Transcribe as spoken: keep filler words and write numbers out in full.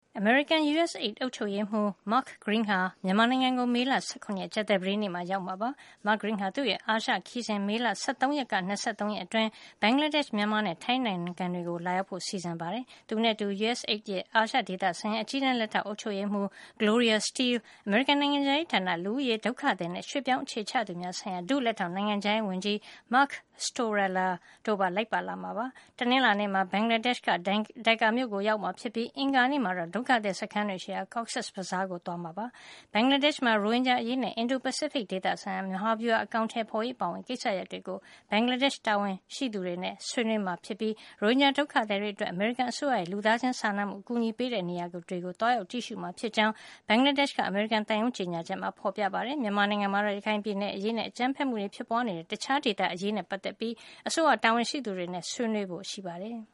American U S Aid အုပ်ချုပ်ရေးမှူး Mark Green ဟာမြန်မာနိုင်ငံကိုမေလ၁၇ရက်ကြာသပတေးနေ့မှာရောက်မှာပါ။ Mark Green ဟာသူ့ရဲ့အာရှခရီးစဉ်မေလ၁၃ရက်က၂၃ရက်အတွင်းဘင်္ဂလားဒေ့ရှ်မြန်မာနဲ့ထိုင်းနိုင်ငံတွေကိုလာရောက်ဖို့စီစဉ်ပါတယ်။သူနဲ့အတူ U S Aid ရဲ့အာရှဒေသဆိုင်ရာအကြီးတန်းလက်ထောက်အုပ်ချုပ်ရေးမှူး Gloria Steele အမေရိကန်နိုင်ငံခြားရေးဌာနလူဦးရေဒုက္ခသည်နဲ့ရွှေ့ပြောင်းအခြေချသူများဆိုင်ရာဒုလက်ထောက်နိုင်ငံခြားရေးဝန်ကြီး Mark Storella တို့ပါလိုက်ပါလာမှာပါ။တနင်္လာနေ့မှာဘင်္ဂလားဒေ့ရှ်ကဒါကာမြို့ကိုရောက်မှာဖြစ်ပြီးအင်္ဂါနေ့မှာတော့ဒုက္ခသည်စခန်းတွေရှိရာ Cox's Bazar ကိုသွားမှာပါ။ဘင်္ဂလားဒေ့ရှ်မှာရိုဟင်ဂျာအရေးနဲ့အင်ဒိုပစိဖိတ်ဒေသဆိုင်ရာမဟာဗျူဟာအကောင်ထည်ဖေါ်ရေးအပါအဝင်ကိစ္စရပ်တွေကိုဘင်္ဂလားဒေ့ရှ်တာဝန်ရှိသူတွေနဲ့ဆွေးနွေးမှာဖြစ်ပြီးရိုဟင်ဂျာဒုက္ခသည်တွေအတွက်အမေရိကန်အစိုးရရဲ့လူသားချင်းစာနာမှုအကူအညီပေးတဲ့နေရာတွေကိုသွားရောက်ကြည့်ရှုမှာဖြစ်ကြောင်းဘင်္ဂလားဒေ့ရှ်ကအမေရိကန်သံရုံးကြေညာချက်မှာဖေါ်ပြပါတယ်။မြန်မာနိုင်ငံမှာတော့ရခိုင်ပြည်နယ်အရေးနဲ့အကြမ်းဖက်မှုတွေဖြစ်ပွားနေတဲ့တခြားဒေသအရေးနဲ့ပတ်သက်ပြီးအစိုးရတာဝန်ရှိသူတွေနဲ့ဆွေးနွေးဖို့ရှိပါတယ်။